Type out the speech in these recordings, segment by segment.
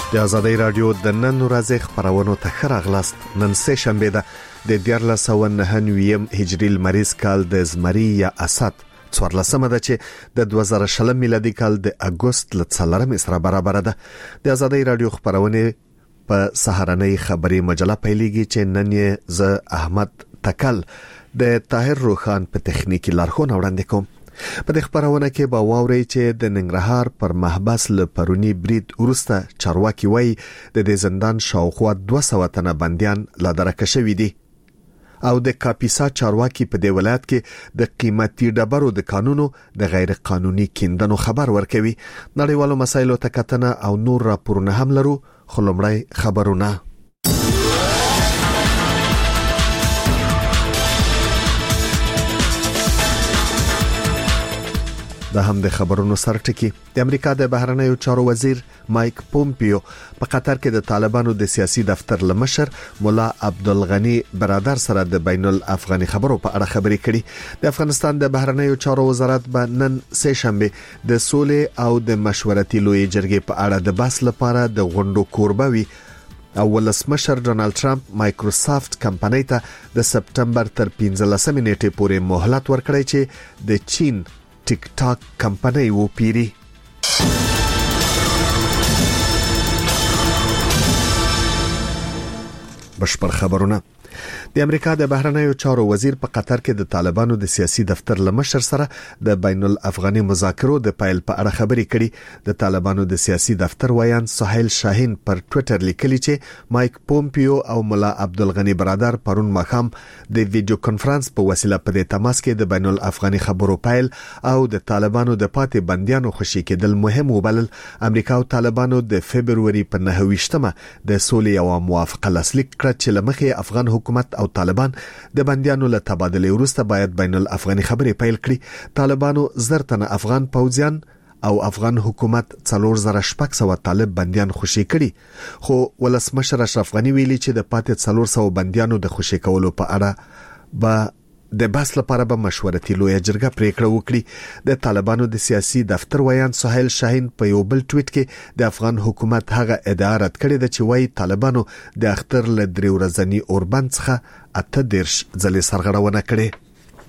د آزادۍ رادیو د نن ورځې خبرونو ته ښه راغلاست. نن سه شنبه ده د 1499 هجري لمریز کال د زمري یا اسد 14مه ده چې د 2020 میلادي کال د اگست ل 4 سره برابر ده. د آزادۍ رادیو خبرونه په سهارنۍ خبري مجله پیلېږي چې نن یې ز احمد تکل د طاهر روخان په تخنیکی لارښوونه وړاندې کوم. په دې خبرونه کې به واوري چې د ننګرهار پر محبس له پرونی برید ورسته چارواکي وای د دې زندان شاوخوا 200 تنه بنديان لا درکه شوې دي او د کاپیسا چارواکي په دې ولایت کې د قیمتي ډبرو د قانونو د غیر قانوني کیندنو خبر ورکوي. نړیوالو مسایلو ته کتنه او نور راپورونه هم لرو. خلمړی خبرونه د هم د خبرونو سرټکی. د امریکا د بهرنیو چارو وزیر مایک پومپیو په قطر کې د طالبانو د سیاسي دفتر لمشر مولا عبدالغنی برادر سره د بین الافغاني خبرو په اړه خبرې کړي. د افغانستان د بهرنیو چارو وزارت به نن سه شنبه د سولې او د مشورتي لوی جرګې په اړه د بحث لپاره د غونډو کوربوي. ولسمشر ډونالد ټرمپ مایکروسافت کمپنۍ ته د سپټمبر تر 15 نیټې پورې مهلت ورکړی چې د چین ټیک ټاک کمپنۍ وپیری. بشپړ خبرونه. د امریکا د بهرنیو چارو وزیر په قطر کې د طالبانو د سیاسي دفتر لمشر سره د بین الافغاني مذاکرو د پایل په اړه خبرې کړي. د طالبانو د سیاسي دفتر ویان سهیل شاهین پر ټوئیټر لیکلي چې مایک پومپیو او مولا عبدالغنی برادر پرون ماښام د ویډیو کانفرنس په وسیله په دې تماس کې د بین الافغاني خبرو پایل او د طالبانو د پاتې بنديانو خوشي کېدل مهم وبلل. امریکا او طالبانو د فبرवरी په 9مه د سولې او موافقه لاسلیک کړ چې لمخې افغان حکومت او طالبان د بنديانو له تبادله وروسته باید بین الافغاني خبرې پیل کړي. طالبانو زرتنه افغان پوځیان او افغان حکومت 4600 طالب بنديان خوشي کړي. خو ولسمشر اشرف غنی ویلي چې د پاتې 400 بنديانو د خوشي کولو په اړه به د بحث لپاره به مشورتي لوی جرګه پریکړه وکړي. د طالبانو د سیاسي دفتر ویان سهیل شاهین په یو بل ټویټ کې د افغان حکومت هغه ادعا رد کړې ده چې وایي طالبانو د اختر له 3 ورځنی اوربند څخه 18 ځلې سرغړونه کړې.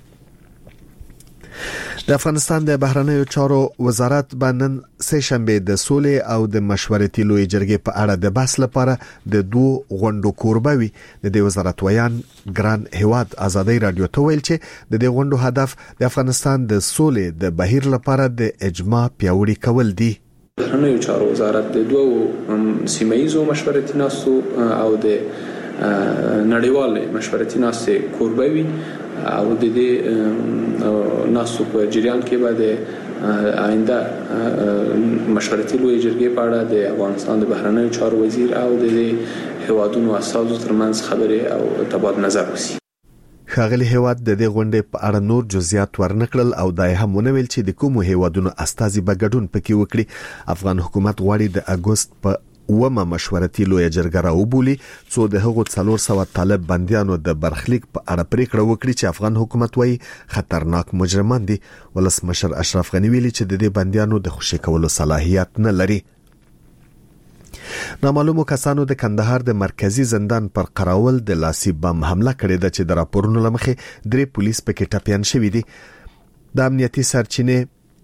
د افغانستان د بهرنیو چارو وزارت باندې سه شنبه د سولې او د مشورتي لوی جرګې په اړه د بحث لپاره د 2 غونډو کوربوي. د دې وزارت ویان ګران هواد آزادۍ رادیو ته ویل چې د دې غونډو هدف د افغانستان د سولې د بهیر لپاره د اجماع پیاوړي کول دي. بهرنیو چارو وزارت د 2 سیمایي مشورتي ناستو او د نړیوال مشورتي ناستې کوربوي او د دې ناسو په جریان کې بعد آینده مشورتي لوی جرګې په اړه د افغانستان د بهرنیو چارو وزیر او د هیوادونو اساسو ترمنځ خبرې او تبادله نظر وشي. خاغلی هیواد د دې غونډې په اړه نور جزئیات ورنکړل او دای هم ونویل چې د کومو هیوادونو استازي به ګډون پکې وکړي. افغان حکومت غواړي د اگست په ومه مشورتي لوی جرګه راوبولي څو د هغو 400 طالب بنديانو د برخلیک په اړه پریکړه وکړي چې افغان حکومت وایي خطرناک مجرمان دي. ولسمشر اشرف غنی ویلي چې د دې بنديانو د خوشي کولو صلاحیت نه لري. نامعلومو کسانو د کندهار د مرکزی زندان پر قراول د لاسي بم حمله کړې ده چې د راپورونو لمخې 3 پولیس پکې ټپيان شوي دي. د امنیتي سرچینې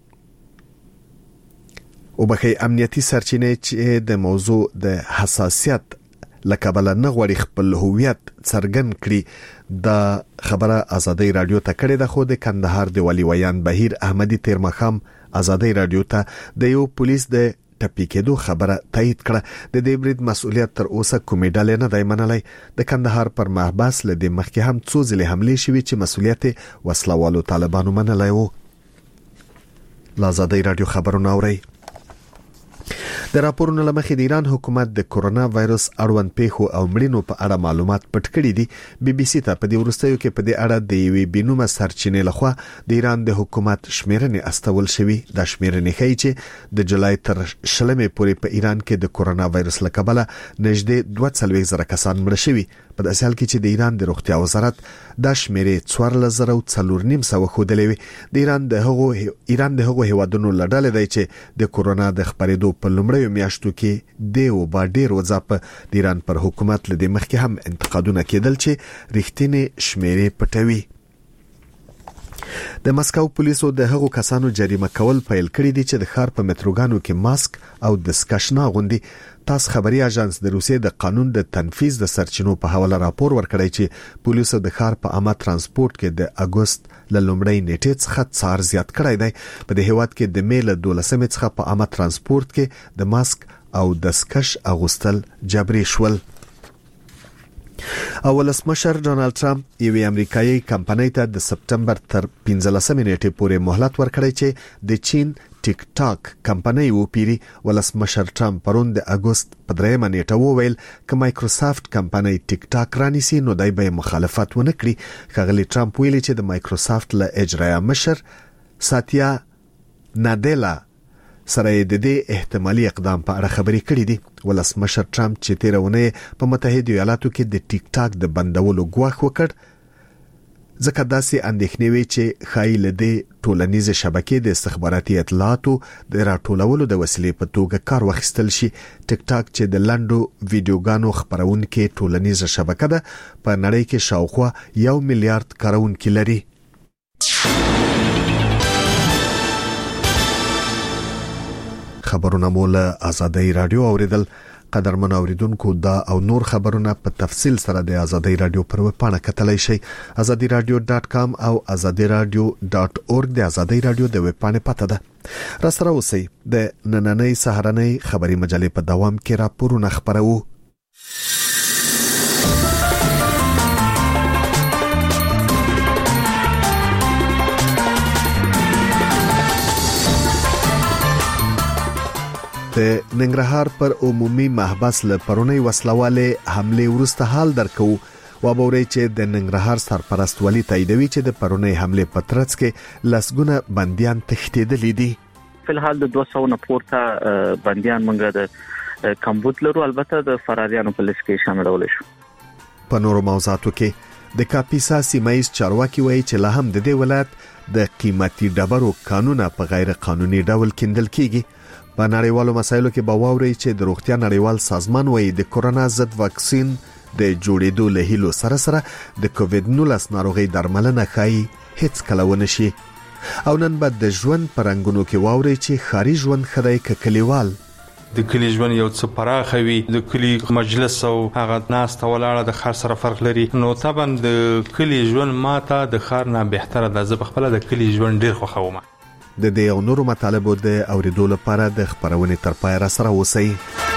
چې د موضوع د حساسیت لکبل نه غوړي خپل هویت څرګند کړي. د خبره آزادۍ رادیو ته کړې ده. خو د کندهار د ولی ویان بهیر احمدی تیرمخام آزادۍ رادیو ته د یو پولیس د ټپي کېدو خبره تایید کړه. د دې برید مسؤلیت تر اوسه کومې ډلې نه دی منلای. د کندهار پر محبس له دې مخکې هم څو ځلې حملې شوې چې مسؤلیت وسلوالو طالبانو منلای وو. آزادۍ رادیو خبرونه اوري. د راپورونو لمخې د ایران حکومت د کورونا وایرس اړوند پیښو او مړینو په اړه معلومات پټ کړي دي. بي بي سي ته په دې ورستیو کې په دې اړه د یوې بینومه سرچینې لخوا د ایران د حکومت شمیرنې استول شوی. د شمیرنې ښیي چې د جولای تر 20 پورې په ایران کې د کورونا وایرس له کبله نږدې 240,000 کسان مړه شوي. په داسې حال کې چې د ایران د روغتیا وزارت د شمیرې 14,400 خودلې وي. د ایران د هغو هیوادونو لړل دی چې د کورونا د خبرېدو په لومړیو لومړیو میاشتو کې د وبا ډیر وځپ د ایران پر حکومت لدی مخکې هم انتقادونه کېدل چې رښتینی شمیرې پټوي. د مسکو پولیسو د هغو کسانو جریمه کول پیل کړی دي چې د ښار په متروګانو کې ماسک او دستکشنا غوندي. تاس خبري اژانس د روسیې د قانون د تنفيذ د سرچینو په حواله راپور ورکړی چې پولیسو د ښار په عامه ترانسپورت کې د اگست ل لومړۍ نیټې څخه څار زیات کړی دی. په دې هیواد کې د میل 12 څخه په عامه ترانسپورت کې د ماسک او دستکش اغوستل جبري شول. ولسمشر ډونالد ټرمپ یوې امریکایي کمپنۍ ته د سپټمبر تر 15 نیټې پورې مهلت ورکړی چې د چین ټیک ټاک کمپنۍ وپیری. ولسمشر ټرمپ پرون د اگست په 3 نیټه وویل چې مایکروسافت کمپنۍ ټیک ټاک رانیسي نو دای به مخالفت ونه کړي. ښاغلی ټرمپ ویلي چې د مایکروسافت له اجرایه مشر ساتیا نادلا سره د دې احتمالي اقدام په اړه خبرې کړې دي. ولسمشر ټرمپ چې تیرونه په متحده ایالاتو کې د ټیک ټاک د بندولو غواخ وکړ ځکه داسې اندېښنې وي چې خایل د ټولنیز شبکې د استخباراتي اطلاعاتو د راټولولو د وسیلې په توګه کار واخیستل شي. ټیک ټاک چې د لنډو ویډیوګانو خبرونکو ټولنیز شبکه ده په نړۍ کې شاوخوا 1 میلیارډ کارونکي لري. خبرونه مول آزادۍ رادیو اوریدل. قدرمن اوریدونکو دا او نور خبرونه په تفصیل سره د آزادۍ رادیو پر ویب پاڼه کتلای شئ. azadiradio.com او azadiradio.org د آزادۍ رادیو د ویب پاڼې پته ده. را سره اوسئ. د نننۍ سهارنۍ خبري مجلې په دوام کې راپورونه خبرو. د ننګرهار پر عمومي محبس له پرونی وسلواله حمله ورسته حال درکو. وابوري چې د ننګرهار سرپرست ولی تاییدوي چې د پرونی حمله په ترڅ کې لسګونه بنديان تښتیدلې دي. فلحال د 200 نه پورته بنديان منګه د کمبود لرو، البته د فراریانو په لیست کې شاملول شو. په نورو موضوعاتو کې د کاپیسا سیمایز چارواکي وایي چې لا هم د دې ولایت د قیمتي ډبرو قانونا په غیر قانوني ډول کېندل کیږي. په نړیوالو مسایلو کې باوري چې د روغتیا نړیوال سازمان وایي د کورونا ضد واکسین د جوړېدو له هیلو سره سره د کووډ-19 ناروغي درملنه کوي هیڅ کله ونه شي. او نن بعد د ژوند پرنګونو کې واوري چې خاري ژوند خدای ککلیوال د کلی ژوند یو څه پراخوي. د کلی مجلس او هغه ناس ته ولاړه د خار سره فرق لري. نو طبعا د کلی ژوند ماته د خار نه بهتره ده. زه خپل د کلی ژوند ډیر خوښوم. د دې او نورو مطالبو د اوریدو لپاره د خبرونې تر پای را سره اوسئ.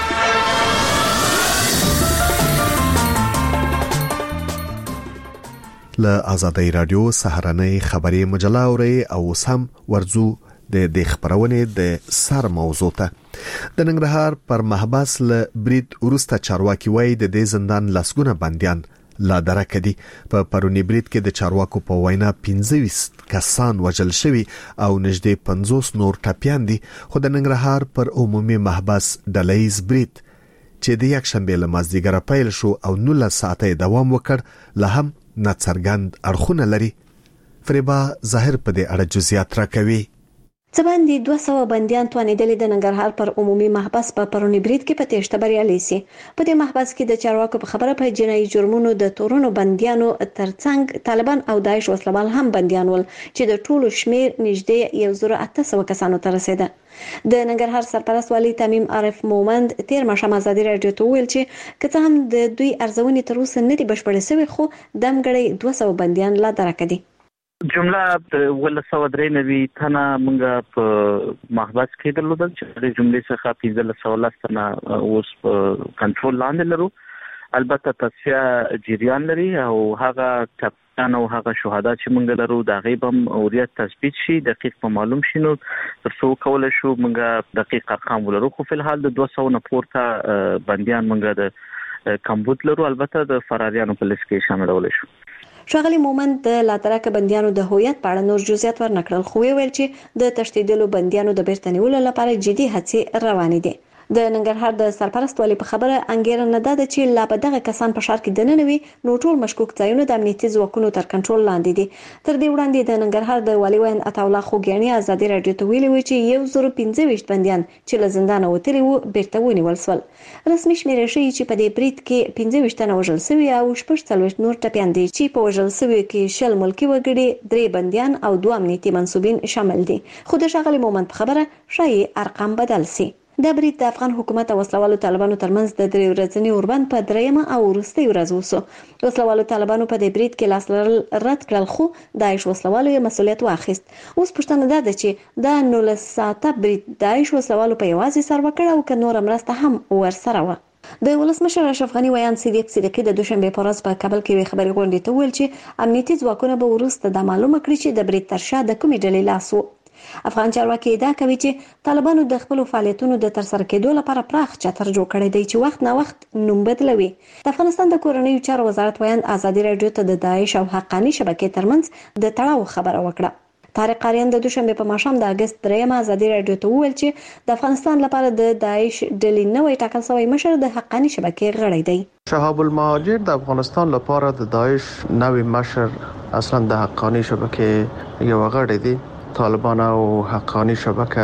له آزادۍ رادیو سهارنۍ خبري مجله اوري او سم ورزو د خبرونې د سر موضوع ته. د ننګرهار پر محبس له برید ورسته چارواکي وایي د دې زندان لسګونه بنديان لا درکه دي. په پرونی برید کې د چارواکو په وینا 25 کسان وژل شوي او نږدې 50 نور ټپيان دي. خو د ننګرهار پر عمومي محبس ډلهیز برید چې د یک شنبه له مازدیګره پیل شو او 19 ساعته دوام وکړ له هم ناڅرګند اړخونه لري. فریبا ظاهر په دې اړه جزئیات راکوي. څه باندې 200 بنديان توانیدل د ننګرهار پر عمومي محبس په پرونی برید کې په تېښته بریالي سي. په دې محبس کې د چارواکو په خبره په جنایي جرمونو د تورونو بنديانو ترڅنګ طالبان او داعش وسلوال هم بنديان ول چې د ټولو شمیر نږدې 1800 کسانو ته رسیده. د ننګرهار سرپرست والی تمیم عارف مومند تیر ماښام آزادۍ رادیو ته ویل چې کته هم د دوی ارزونې تر اوسه نه دي بشپړې شوې خو دمګړی 200 بنديان لا درکه دي. جمله ولسودرې نوي تنه مونږه په محبس کې درلودل چې د جملې څخه 15 تنه اوس په کنټرول لاندې لرو. البته تصفیه جریان لري او هغه کپټان او هغه شهدا چې مونږ لرو دا غیبم اوریت تثبیت شي دقیق په معلوم شینو ترڅو کول شو مونږه دقیق ارقام ولرو. خو په حال د 200 نه پورته بنديان مونږه د کمبود لرو، البته د فراریانو په لیست کې شاملول شو. ښاغلی مومند د لاترکه بنديانو د هویت په اړه نور جزئیات ورنکړل خو ویل چې د تښتیدلو بنديانو د بیرته نیولو لپاره جدي هڅې روانې دي. د ننګرهار د سرپرست والي په خبره انګیرنه ده چې لا به دغه کسان په ښار کې دننه وي نو ټول مشکوک ځایونه د امنیتي ځواکونو تر کنټرول لاندې دي. تر دې وړاندې د ننګرهار د والي وین عطاالله خوګیاني ازادي رادیو ته ویلي و چې 125 بنديان چې له زندان وتلي وو بیرته ونیول شول. رسمي شمیرې ښیي چې په دې برید کې 25 تنه وژل شوي او 40 نور ټپیان دي چې په وژل شوي کې 10 ملکي وګړي 3 بنديان او 2 امنیتي منسوبین شامل دي. خو د ښاغلي مومند په خبره شایي ارقام بدل سي. د برید د افغان حکومت او وسلوالو طالبانو ترمنځ د 3 ورځني اوربند په درېمه او وروستۍ ورځ وسو. وسلوالو طالبانو په دې برید کې لاس لرل رد کړل خو داعش وسلوالو یې مسؤلیت واخیست. اوس پوښتنه ده چې دا 19 ساعته برید داعش وسلوالو په یوازې سر وکړ او که نور مرسته هم ورسره و. د ولسمشر اشرف غنی ویان صدیقی د دوشنبه په ورځ په کابل کې خبري غونډې ته ویل چې امنیتي ځواکونه به وروسته د معلومه کړي چې د برید ترشا د کومې ډلې لاس و. افغان چارواکي ادعا کوي چې طالبانو د خپل فعالیتونو د ترسره کېدو لپاره پراخ چتر جوړ کړی دی چې وخت نه وخت نوم بدلوي. د افغانستان د کورنیو چارو وزارت ویان ازادي رادیو ته د داعش او حقانی شبکې ترمنځ د تړاو خبره وکړه. طارق قاریان د دوشنبه په ماښام د اگست 3 ازادي رادیو ته وویل چې د افغانستان لپاره د داعش ډلې نوې ټاکل شوی مشر د حقانی شبکې غړی دی. شهاب المهاجر د افغانستان لپاره د داعش نوې مشر اصلا د حقانی شبکې یو غړی دی. طالبان او حقانی شبکه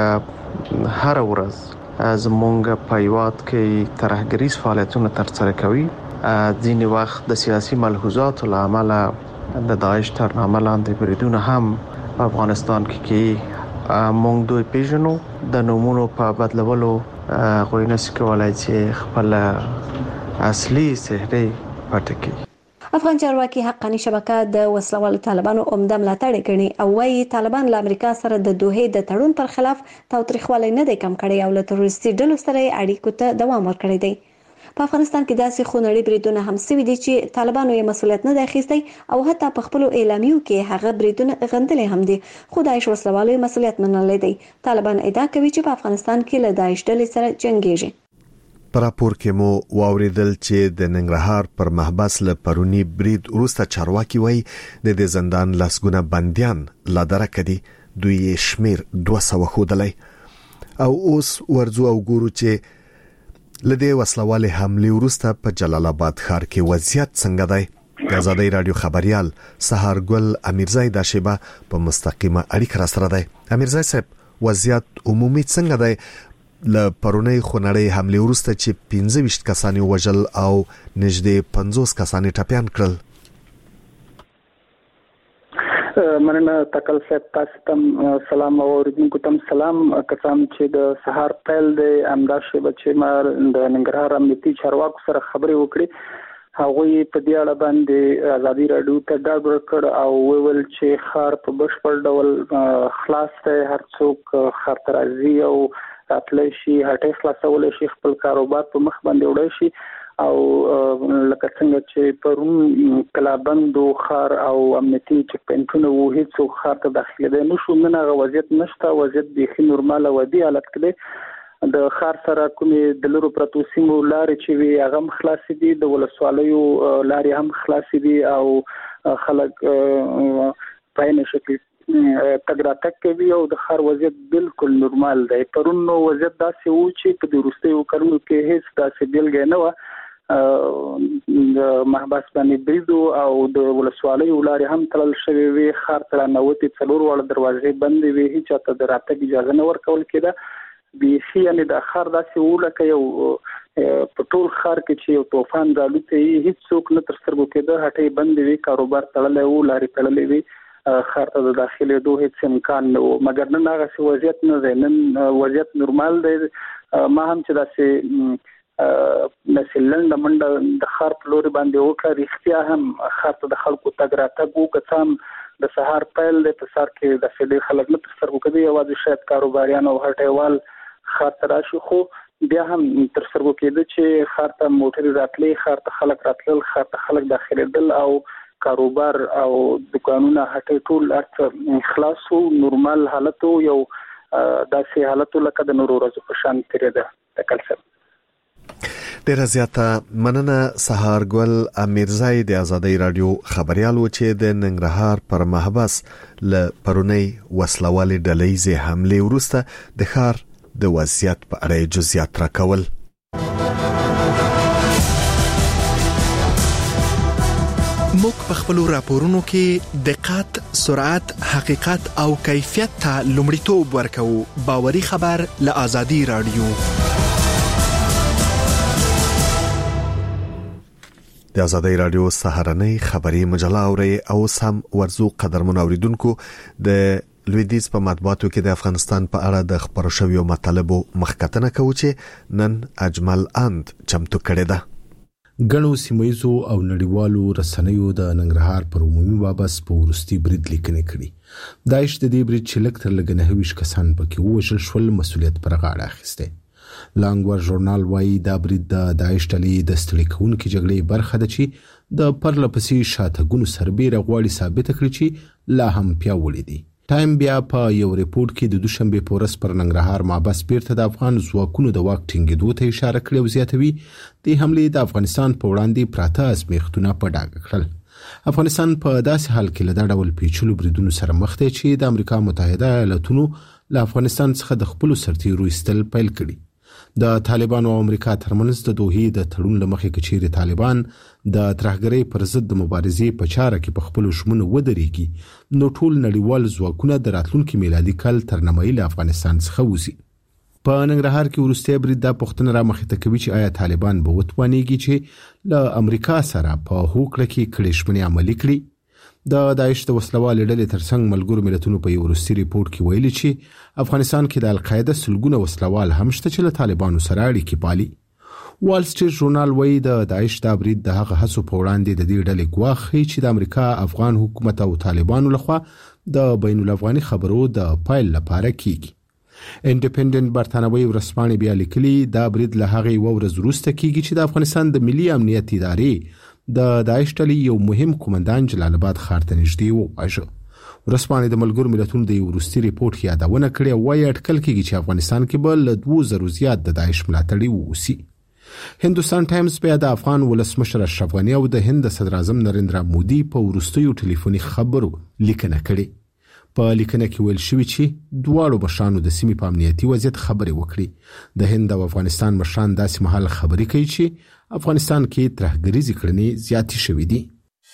هر ورځ زمونږ په هیواد کې ترهګریز فعالیتونه ترسره کوي. ځینې وخت د سیاسي ملحوظاتو له امله د داعش تر نامه لاندې بریدونه هم په افغانستان کې مونږ دوی پیژنو. د نومونو په بدلولو غوښتنه نشي کولای چې خپل اصلي څهره پټ کړي. افغان چارواکي حقانی شبکه د وسلوالو طالبانو عمده ملاتړ کوي او وايي طالبان له امریکا سره د دوحې د تړون پر خلاف تاوتریخوالی نه دی کم کړی او له تروریستي ډلو سره اړیکو ته دوام ورکړی دی. په افغانستان کې داسې خونړي بریدونه هم شوي دي چې طالبانو یې مسؤلیت نه دی اخیستی او حتی په خپل اعلامیو کې هغه بریدونه غندلې هم دي خو داعش وسلوالو مسؤلیت منلی دی. طالبان ادعا کوي چې په افغانستان کې له داعش ډلې سره جنگيږي. پر راپور کې مو واوریدل چې د ننګرهار پر محبس له پرونی برید وروسته چارواکي وایي د دې زندان لاسګونه بنديان لا درکدي دوی شمیر 200 خودلای او اوس ورځو او ګورو چې لدې وسلواله حمله وروسته په جلال آباد ښار کې وضعیت څنګه دی. د ازادي رادیو خبريال سهارګل امیرزای د شیبه په مستقیمه اړیکه را سره دی. امیرزای صاحب وضعیت عمومي څنګه دی؟ ل پرونی خونړی حمله وروسته چې 15 کسان وژل او نږدې 50 کسان ټپیان کړل. مننه تکل صاحب تاسو ته سلام او اوریدونکو ته سلام. کسان چې د سهار پیل د امداشي بچي مار د ننګرهار امنیتي چارواکو سره خبرې وکړي هغه په دې اړه باندې ازادي رادیو ته دا ورکړ او ویل چې خار په بشپړ ډول خلاص ته هر څوک خار ترازی او راتلای شي هټه خلاصول شي خپل کاروبار په مخ باندې وړي شي او لکه څنګه چې پرون کلابندو خار او امنیتي چک پینټونه وو هیڅ خار ته داخله ده نشو منغه وضعیت نشته. وضعیت بيخي نورماله ودی حالت کې د خار سره کومې د لرو پروتو سیمو لارې چې وی هغه خلاص دي د ولسوالیو لارې هم خلاص دي او خلک په نه شکل تګراتک کوي او د خار وضعیت بالکل نورمال دی. پرون نو وضعیت داسې و چې په دروستیو کارونو کې هیڅ داسې بیلګه نه و. د محبس باندې بریدو او د ولسوالیو لارې هم تړل شوې وي. خار تر 90 څلور وړ دروازې بندې وي هیڅ ته د راتګ اجازه نه ورکول کېده. بيخي یعنی د خار داسې و لکه یو په ټول خار کې چې یو طوفان رالوته هیڅ څوک نه تر سترګو کېده. هټې بندې وي کاروبار تړلی و لارې تړلې وي خار ته د داخله دوه هیڅ امکان نه و مګر نن هغه وضعیت نه دی. نن وضعیت نورمال دی. ما هم چې داسې مثلا منډه د خار په لوري باندې وکړه رښتیا هم خار ته د خلکو تګ راتګ وکړم د سهار پیل د پسار کې د فدې خلک نه تر سترګو کوي یوازې شاید کاروباریان او هټیوال خار ته راشي خو بیا هم تر سترګو کېده چې خار ته موټر راتلې خار ته خلک راتلل خار ته خلک داخليدل او کاروبار او دکانونه هټې ټول ارته خلاص او نورمال حالت یو داسې حالت لکه د نورو ورځو په شان تیرې ده تکل صاحب. ډیره زیاته مننه سهارګل امیرزای د ازادي رادیو خبريال و چې د ننګرهار پر محبس ل پرونی وسلوالې ډلېزه حمله وروسته د ښار د وضعیت په اړه جزئیات راکول. موږ په خپل راپورونو کې دقت، سرعت، حقیقت او کیفیت ته لومړیتوب ورکوو. باوري خبر له آزادي رادیو. د آزادي رادیو سهارنۍ خبری مجله اوري او سم ورزو قدرمن اوریدونکو د لویدیز په مطبوعاتو کې د افغانستان په اړه د خبرو شویو مطالبو مخکتنه کوي چې نن اجمل اند چمتو کړی ده. ګڼو سیمایزو او نړیوالو رسنیو د ننګرهار پر عمومي بابس په ورستي برید لیکنې کړي. داعش د دې برید چې لکتر لګنه هویش کسان پکې وژل شول مسؤلیت پر غاړه اخیسته. لانګور ژورنال وايي دا برید د داعش ډلې د ستړي کوونکې جګړې برخه ده چې د پرلپسې شاتګونو سربېره غواړي ثابت کړي چې لا هم پیاوړي دي. ټایم بیا په یو ریپورت کې د دوشنبه په ورځ پر ننګرهار مابس بیرته د افغان ځواکونو د واک ټینګېدو ته اشاره کړې او زیاتوي د حملې د افغانستان په وړاندې پراته ازمیښتونه په ډاګه کړل. افغانستان په داسې حال کې له دا ډول پیچلو بریدونو سره مخ دی چې د امریکا متحده ایالاتونو له افغانستان څخه د خپل سرتیرو ایستل پیل کړي. د طالبانو او امریکا ترمنځ د دوحې د تړون لمخې کچېرې طالبان د ترهګرۍ پر ضد د مبارزې په چاره کې په خپل شمونه ودرېږي نو ټول نړیوال ځواکونه د راتلونکي میلادي کال تر نیمایي له افغانستان څخه وځي. په ننګرهار کې وروستی برید دا پوښتنه را مخې ته کوي چې آیا طالبان به وتوانېږي چې له امریکا سره په هوکړه کې کړې ژمنې عملي کړي. د داعش د وسلوالې ډلې ترڅنګ ملګرو ملتونو په یو وروستي ریپورت کې ویلي چې افغانستان کې د القاعده سلګونه وسلوال هم شته چې له طالبانو سره اړیکې پالي. وال سټریټ ژورنال وايي د داعش د برید د هغه هڅو په وړاندې د دې ډلې ګواښ ښیي چې د امریکا افغان حکومت او طالبانو لخوا د بین الافغاني خبرو د پایل لپاره کیږي. انډیپندنت برتانوي ورځپاڼې بیا لیکلي دا برید له هغه ورځ وروسته کیږي چې د افغانستان د ملي امنیت ادارې د داعش ډلې یو مهم قومندان جلال آباد ښار ته نږدې وواژه. ورځپاڼې د ملګرو ملتونو د یو وروستي ریپورت یادونه کړې او وايي اټکل کېږي چې افغانستان کې به له 2000 زیات د داعش ملاتړي ووسي. هندوستان ټایمز بیا د افغان ولسمشر اشرف غني او د هند صدر اعظم نریندرا مودي په وروستیو ټلیفوني خبرو لیکنه کړې. په لیکنه کې ویل شوی چې دواړو مشرانو د سیمې په امنیتي وضعیت خبرې وکړي. د هند او افغانستان مشران داسې مهال خبرې کوي چې افغانستان کې ترهګریزې کړنې زیاتې شوې دي.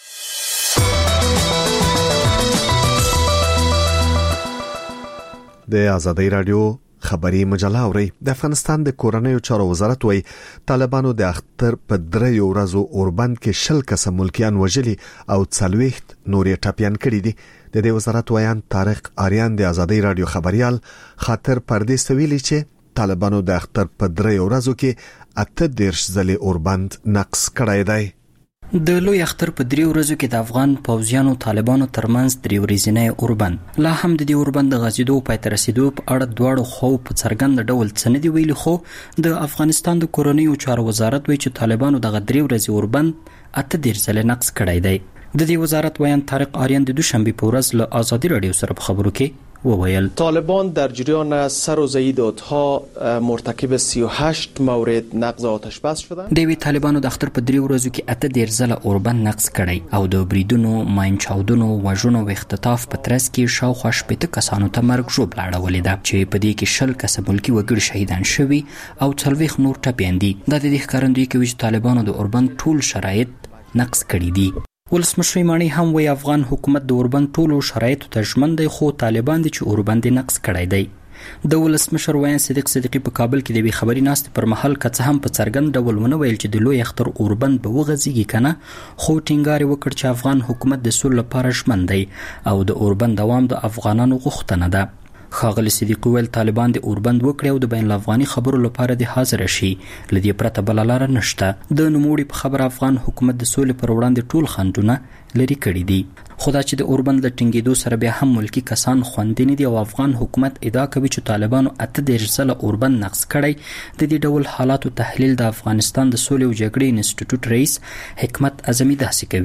د آزادي رادیو خبری مجله اوري. د افغانستان د کورنیو چارو وزارت وایي طالبانو د اختر په 3 ورځو اوربند کې 20 کس ملکیان وژلي او 40 نورې ټاپیان کړي دي. د دې وزارت ویان طارق آریان د آزادي رادیو خبريال خاطر پردې سویلي چې طالبانو د اختر په 3 ورځو کې 18 ځلې اوربند نقص کړی دی. د لوی اختر په 3 ورځو کې د افغان پوځیانو طالبانو ترمنځ 3 ورځې اوربند لا هم د دې اوربند د غزیدو پای ته رسیدو په اړه دواړو خو په څرګند ډول څه نه دی ویلي، خو د افغانستان د کورنیو چارو وزارت وایي چې طالبانو د 3 ورځې اوربند 18 ځلې نقص کړی دی. د دې وزارت ویان طارق آریان د دوشنبه په ورځ له آزادي رادیو سره په خبرو کې وویل طالبان در جریان سر و زیداتها مرتکب 38 مورد نقض آتش بس شدند. د طالبانو د اختر په 3 ورځو کې 18 ځله اوربند نقض کړي او د بریدونو، ماین چاودنو، وژنو او اختطاف په ترڅ کې شاوخوا 80 کسانو ته مرګ ژوبل اړولې ده چې په دې کې 20 کس ملکی وګړي شهیدان شوي او 40 نور ټپیان دي. د دې ښکارندوی کوي چې طالبانو د اوربند ټول شرایط نقض کړي دي. ولسمشر مانی هم وی افغان حکومت د اوربند ټولو شرایطو ته ژمن دی، خو طالبان دي چې اوربند نقض کړی دی. د ولسمشر ویان صدیق صدیقی په کابل کې د وی خبري ناست پر محل کڅ هم په څرګند ډول ونه ویل چې د لوی اختر اوربند به وغځيږي کنه، خو ټینګار وکړ چې افغان حکومت د سولې لپاره ژمن دی او د اوربند دوام د افغانانو غوښتنه ده. خاغلی صدیق ویل طالبان د اوربند وکړي او د بین الافغاني خبرو لپاره د حاضر شي، لدی پرته بل لار نشته. د نوموړي په خبر افغان حکومت د سولې پر وړاندې ټول خنډونه لري کړی دي، خدا چې د اوربند د ټینګېدو سره بیا هم ملکی کسان خوندې دي او افغان حکومت ادعا کوي چې طالبانو 18 ځله اوربند نقض کړی. د دې ډول حالاتو تحلیل د افغانستان د سولې او جګړې انسټیټیوټ رئیس حکمت اعظمي داسې کوي.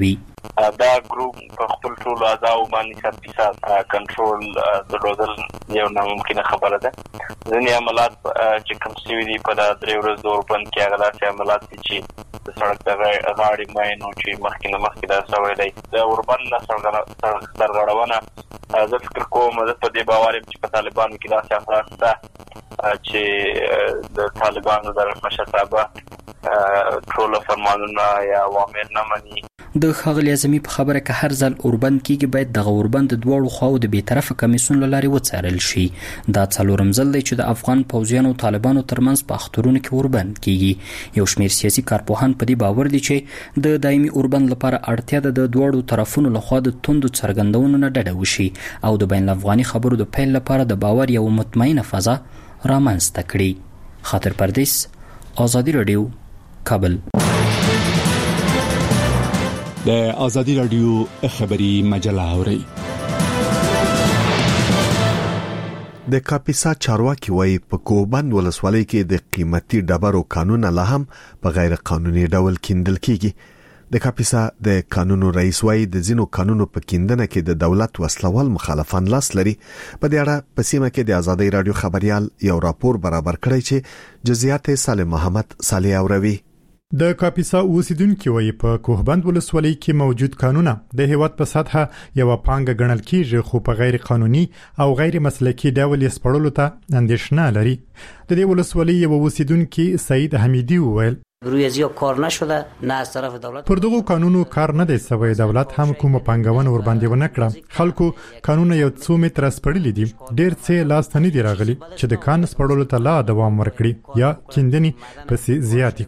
دا ګروپ په خپل ټول اعضاء باندې 100% کنټرول درلودل یو ناممکنه خبره ده. ځینې عملات چې کوم څه دي په دا 3 ورځې اوربند کې هغه داسې عملات دي چې د سړک د غاړې ماینو چې مخکې دا سوی دی د اوربند نه سرغړونه. زه فکر کوم زه په دې باور یم چې په طالبانو کې داسې افراد شته چې د طالبانو د مشرتابه ټول فرمانونه یا اوامر نه مني. د ښاغلي اعظمي په خبره که هر ځل اوربند کېږي باید دغه اوربند د دواړو خواو د بیطرفه کمیسیون له لارې وڅارل شي. دا څلورم ځل دی چې د افغان پوځیانو او طالبانو ترمنځ په اخترونو کې اوربند کېږي. یو شمېر سیاسي کارپوهان په دې باور دي چې د دایمي اوربند لپاره اړتیا ده د دواړو طرفونو لخوا د توندو څرګندونو نه ډډه وشي او د بین الافغاني خبرو د پیل لپاره د باور یو مطمئنه فضا رامنځته کړي. خاطر پردیس، آزادي رادیو، کابل. د آزادی رادیو خبری مجله اوري. د کاپیسا چارواکي وایي په کوهبند ولسوالۍ کې د قیمتي ډبرو قانون لا هم په غیر قانوني ډول کیندل کیږي. د کاپیسا د قانونو رئیس وایي د ځینو قانونو په کیندنه کې د دولت وسلوال مخالفان لاس لري. په دې اړه په سیمه کې د آزادی رادیو خبريال یو راپور برابر کړی چې جزئیات سالم محمد صالح اوروي. د کاپیسا اوسیدونکو وایي په کوهبند ولسوالۍ کې موجود قانونه د هیواد په سطحه یو پانګه ګڼل کیږي خو په غیر قانوني او غیر مسلکي ډول یې سپړلو ته اندېښنه لري. د دې ولسوالۍ یو اوسیدونکو سعید حمیدی وویل روی ازیا کار نشده نه از طرف دولت پر دغه قانونو کار نه دی سوی. دولت هم کوم پنګونه ور باندې ونه کړه. خلکو قانون یو څو متر سپړلې دي. ډېر څه لاس ته نه دی راغلي چې د کان سپړلو ته لا دوام ورکړي یا کیندنی پسې زیات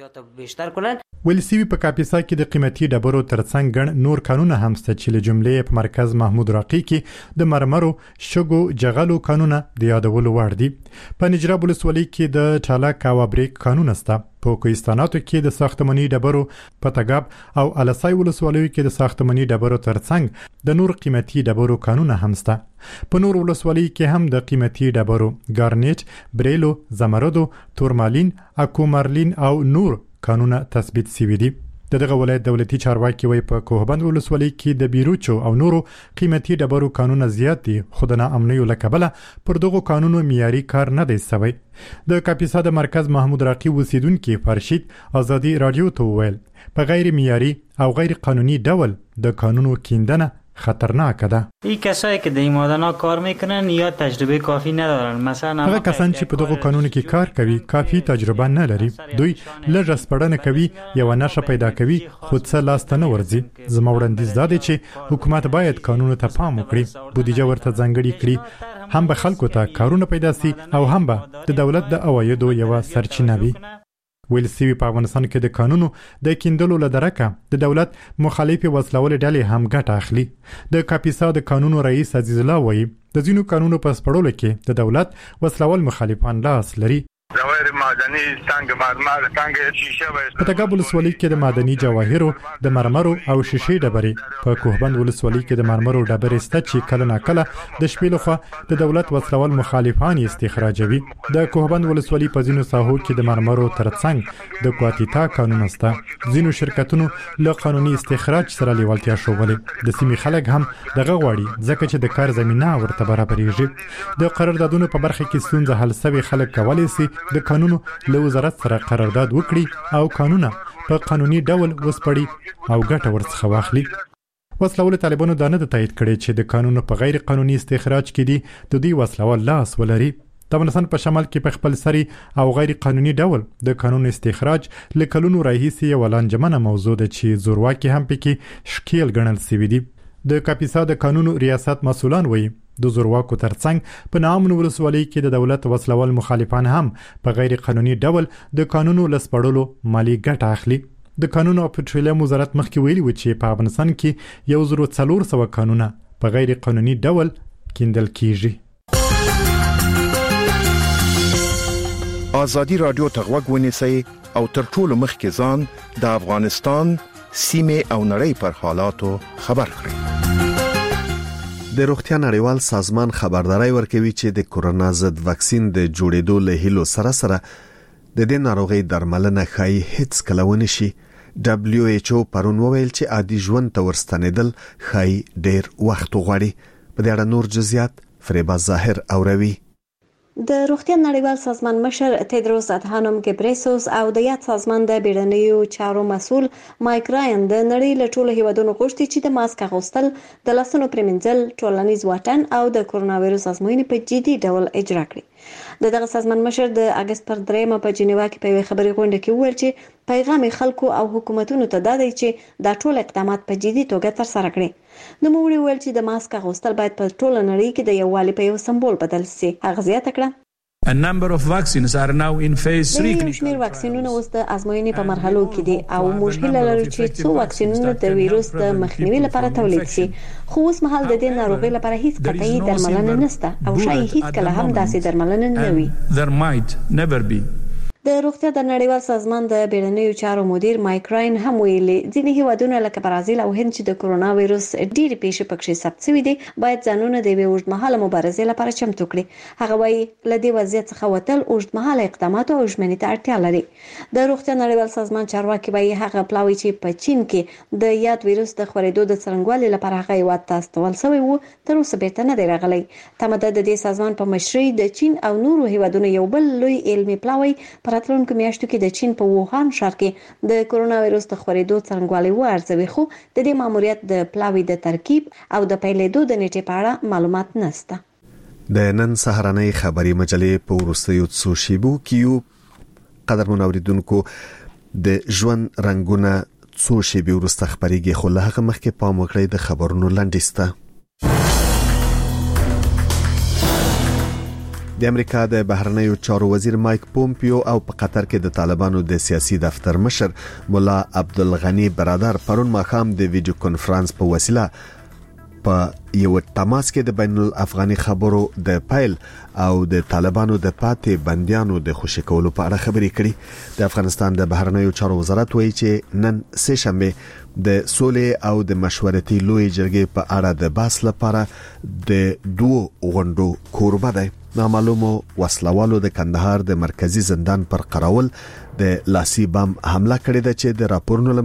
کړي. ولسی په کاپیسا کې د قیمتي ډبرو ترڅنګ ګڼ نور قانونه هم ست چې له جملې په مرکز محمود راقي کې د مرمرو شګو جغلو قانونه د یادولو وړ دي. په نجراب ولسوالۍ کې د ټالاک او بریک قانون سته. په کوهستاناتو کې د ساختماني ډبرو پتاګاب او الاسای ولسوالیو کې د ساختماني ډبرو ترڅنګ د نور قیمتي ډبرو قانون هم سته. په نور ولسوالۍ کې هم د قیمتي ډبرو ګارنیټ، بریلو، زمردو، تورمالین، اکومارلین او نور قانون تثبیت شوی دي. دغه ولایت دولتي چارواکي وایي په کوهبند ولسوالۍ کې د بیروچو او نورو قیمتي ډبرو قانون زیات دي خو د ناامنیو لکبله پر دغه قانونو معیاري کار نه دی سوی. د کاپیسا د مرکز محمود راقي وسیدونکو فرشید آزادي رادیو ته وویل په غیر معیاري او غیر قانوني ډول د قانونو کیندنه خطرناک ده. این کسایی که در این معادنا کار میکنن یا تجربه کافی ندارن. مثلا هغه کسان چې په دغه قانون کې کار کوي کافی تجربه نه لري. دوی لږ سپړنه کوي یو نشه پیدا کوي خو څه لاس ته نه ورځي. زما وړاندیز دا دی چې حکومت باید قانون ته پام وکړي، بودیجه ورته ځانګړې کړي، هم به خلکو ته کارونه پیدا سي او هم به د دولت د عوایدو یو سرچینه وي. ویلسوی په افغانستان کې د قانونو د کیندلو لدرکه د دولت مخالف وسلوال ډلې هم ګټه اخلي. د کاپیسا د قانونو رئیس عزیز الله وایي د ځینو قانونو په سپړلو کې د دولت وسلوال مخالفان لاس لري. جواهر معدني څنګه مرمر څنګه شیشه په تګاب ولسوالۍ کې د معدني جواهرو د مرمرو او شیشې ډبرې په کوهبند ولسوالۍ کې د مرمرو ډبرې سته چې کله ناکله د شپې لخوا د دولت وسلوال مخالفان استخراجوي. د کوهبند ولسوالۍ په ځینو ساحو کې د مرمرو ترڅنګ د کواتیتا قانون سته. ځینو شرکتونو له قانوني استخراج سره لیوالتیا ښودلې. د سیمې خلک هم دغه غواړي ځکه چې د کار زمينه ورته برابرېږي. د قراردادونو په برخه کې ستونزه حل شوی خلک کولی سي د قانونو له وزارت سره قرارداد وکړي او قانونه په قانوني ډول وسپړي او ګټه ورڅخه واخلي. وسلوال طالبانو دا نه تایید کړي چې د قانونو په غیر قانوني استخراج کې دي د دوی وسلوال لاس ولري. د افغانستان په شمال کې په خپل سری او غیر قانوني ډول د قانون استخراج لکلونو راهیسي یو لانجمنه موضوع ده چې زورواکي هم پکې شکیل ګڼل شوی دي. د کاپیسا د قانونو ریاست مسؤلان وایي د زورواکو ترڅنګ په نامن ولسوالۍ کې د دولت وسلوال مخالفان هم په غیر قانوني ډول د قانونو لسپړلو مالی ګټه اخلي. د قانونو او پټرولیم وزارت مخکې ویلي و چې په افغانستان کې 1400 قانونه په غیر قانوني ډول کیندل کیږي. آزادی رادیو ته غوږ ونیسئ او تر ټولو مخکې ځان د افغانستان سیمه او نړۍ پر حالاتو خبر کړئ. د روغتیا نړیوال سازمان خبرداري ورکوي چې د کورونا ضد واکسین د جوړېدو له هیلو سره د دې ناروغي درملنه خای هیڅ کلونه شي WHO پرون وویل چې عادي ژوند ته ورستنېدل خای ډیر وخت غواړي. په دې اړه نور جزئیات فریبا ظاهر اوروي. د روغتیا نړیوال سازمان مشر تیدروس ادهانوم ګبریسوس او د یاد سازمان د بیړنیو چارو مسول مایک راین د نړۍ له ټولو هیوادونو غوښتي چې د ماسک اغوستل، د لاسونو پریمنځل، ټولنیز واټن او د کورونا وایروس ازموینې په جدي ډول اجرا کړي. دغه سازمان مشر د اگست پر 3 په جنیوا کې په خبري غونډه کې وویل چې پیغام خلکو او حکومتونو ته دا دی چې دا ټول اقدامات په جدي توګه ترسره کړي. نو موږ ویل چې د ماسک اغوستل باید په ټوله نړۍ کې د یووالي په یو سمبول بدل شي. هغه زیاته کړه A number of vaccines are now in phase 3 clinical trials. واکسینونه اوس د ازموینې په مرحلو کې دي او موږ هیله لرو چې څو واکسینونه د وایروس د مخنیوي لپاره تولید شي. خو اوس مهال د دې ناروغي لپاره هیڅ قطعي درملنه نشته او شاید هیڅ کله هم داسې درملنه نه وي. There might never be. د روغتیا د نړیوال سازمان د بیړنیو چارو مدیر مایک راین هم ویلي ځینې هیوادونه لکه برازیل او هند چې د کورونا وایروس ډېری پیښې پکې ثبت شوي دي باید ځانونه د اوږدمهاله مبارزې لپاره چمتو کړي. هغه وایي له دې وضعیت څخه وتل اوږدمهاله اقدامات او ژمنې ته اړتیا لري. د روغتیا نړیوال سازمان چارواکي وایي هغه پلاوی چې په چین کې د یاد وایروس د خورېدو د څرنګوالي لپاره هغه هیواد ته استول شوی وو تر اوسه بیرته نه دی راغلی. تمه ده د دې سازمان په مشرۍ د چین او نورو هیوادونو یو بل لوی علمي پلاوی راتلونکو میاشتو کې د چین په ووهان ښار کې د کورونا وایروس د خورېدو څرنګوالي وارزوي، خو د دې ماموریت د پلاوی د ترکیب او د پیلېدو د نیټې په اړه معلومات نشته. د نن سهارنۍ خبري مجلې په وروستیو څو شیبو کې قدرمن اوریدونکو د ژوند رنگونه څو شیبې وروسته خبريږي، خو له هغه مخکې پام وکړئ د خبرونو لنډیسته. د امریکا د بهرنیو چارو وزیر مایک پومپیو او په قطر کې د طالبانو د سیاسي دفتر مشر مولا عبدالغنی برادر پرون ماښام د ویډیو کانفرنس په وسیله په یو تماس کې د بین الافغاني خبرو د پایل او د طالبانو د پاتې بنديانو د خوشی کولو په اړه خبرې کړې. د افغانستان د بهرنیو چارو وزارت وایي چې نن سه شنبه د سولې او د مشورتي لوی جرګې په اړه د بحث لپاره د دوه غونډو کوربه دی. نامعلومو وسلوالو د کندهار د مرکزی زندان پر قراول د لاسي بم حمله کړې ده چې د راپورونو